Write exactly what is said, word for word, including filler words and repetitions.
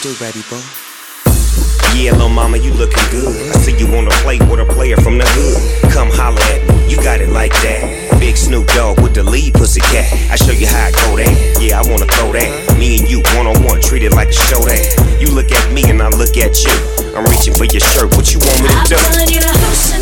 do, baby boy? Yeah, lil' mama, you looking good. I see you wanna play with a player from the hood. Come holler at me, you got it like that. Big Snoop Dogg with the lead pussycat. I show you how I go down. Yeah, I wanna throw that. Me and you one on one, treat it like a showdown. You look at me and I look at you. I'm reaching for your shirt. What you want me to do? I put in a house.